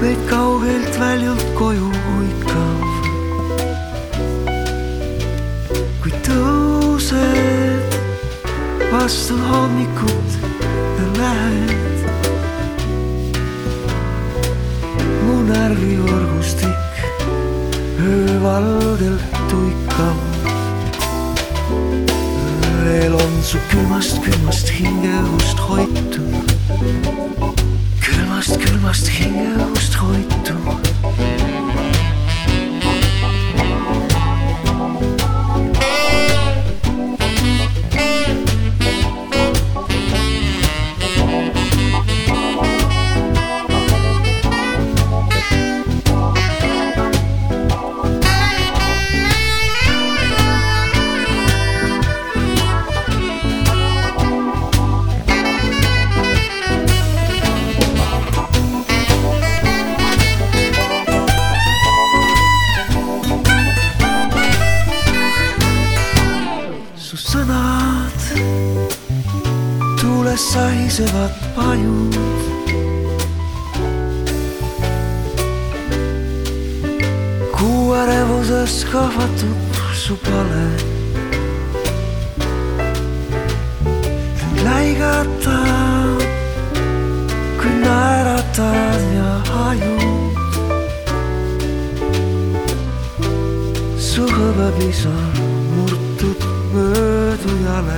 meid kaugelt väljult koju huikav. kui tõused vastu hommikut ja lähed, mu närvivõrgustik öövalgel tuikav. veel on su külmast hingeõhust hoitu, külmast hingeõhust hoitu. Su sõnad tuules sahisevad pajud, kuu ärevuses kahvatub su pale. läigatab, kui naeratad ja hajud, su hõbepisar murtud möödujale.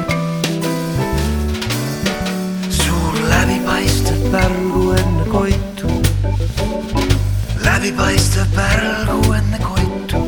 suur läbipaistev pärgu enne koitu, läbipaistev pärgu enne koitu.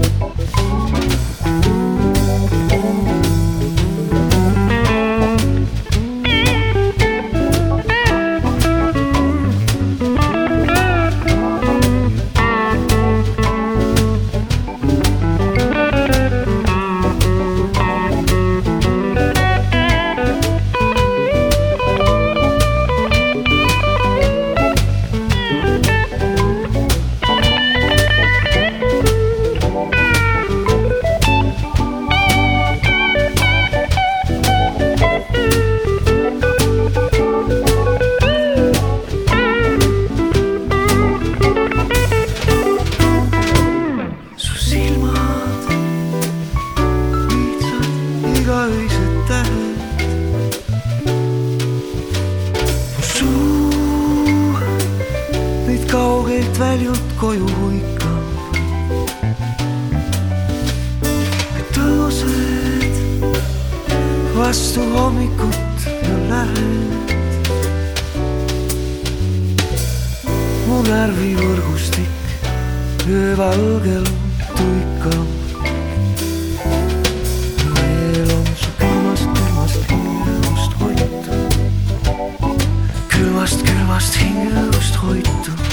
Öised tähed, mu suu meid kaugelt väljult koju huikav. kui tõused vastu hommikut ja lähed, mu närvivõrgustik öövalgel tuikav. külmast hingeõhust hoitu.